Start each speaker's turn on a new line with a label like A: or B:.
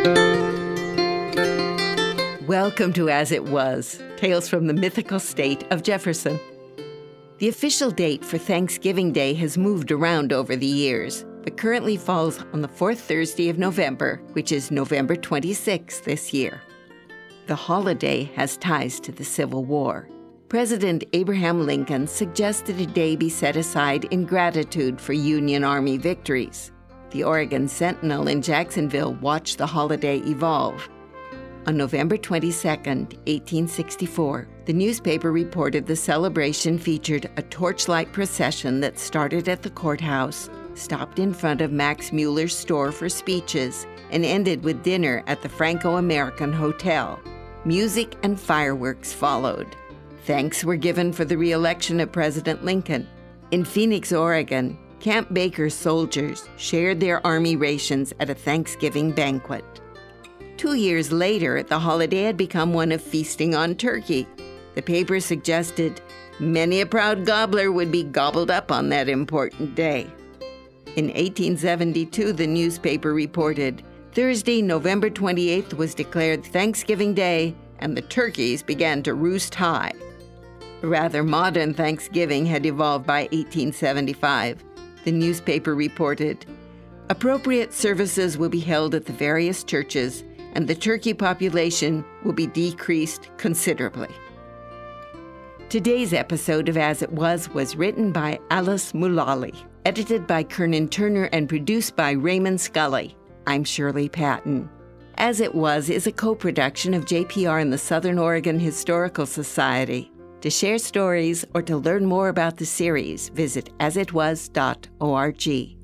A: Welcome to As It Was, Tales from the Mythical State of Jefferson. The official date for Thanksgiving Day has moved around over the years, but currently falls on the fourth Thursday of November, which is November 26th this year. The holiday has ties to the Civil War. President Abraham Lincoln suggested a day be set aside in gratitude for Union Army victories. The Oregon Sentinel in Jacksonville watched the holiday evolve. On November 22, 1864, the newspaper reported the celebration featured a torchlight procession that started at the courthouse, stopped in front of Max Muller's store for speeches, and ended with dinner at the Franco-American Hotel. Music and fireworks followed. Thanks were given for the re-election of President Lincoln. In Phoenix, Oregon, Camp Baker's soldiers shared their army rations at a Thanksgiving banquet. 2 years later, the holiday had become one of feasting on turkey. The paper suggested many a proud gobbler would be gobbled up on that important day. In 1872, the newspaper reported, Thursday, November 28th was declared Thanksgiving Day, and the turkeys began to roost high. A rather modern Thanksgiving had evolved by 1875. The newspaper reported, appropriate services will be held at the various churches, and the turkey population will be decreased considerably. Today's episode of As It Was written by Alice Mullally, edited by Kernan Turner, and produced by Raymond Scully. I'm Shirley Patton. As It Was is a co-production of JPR and the Southern Oregon Historical Society. To share stories or to learn more about the series, visit asitwas.org.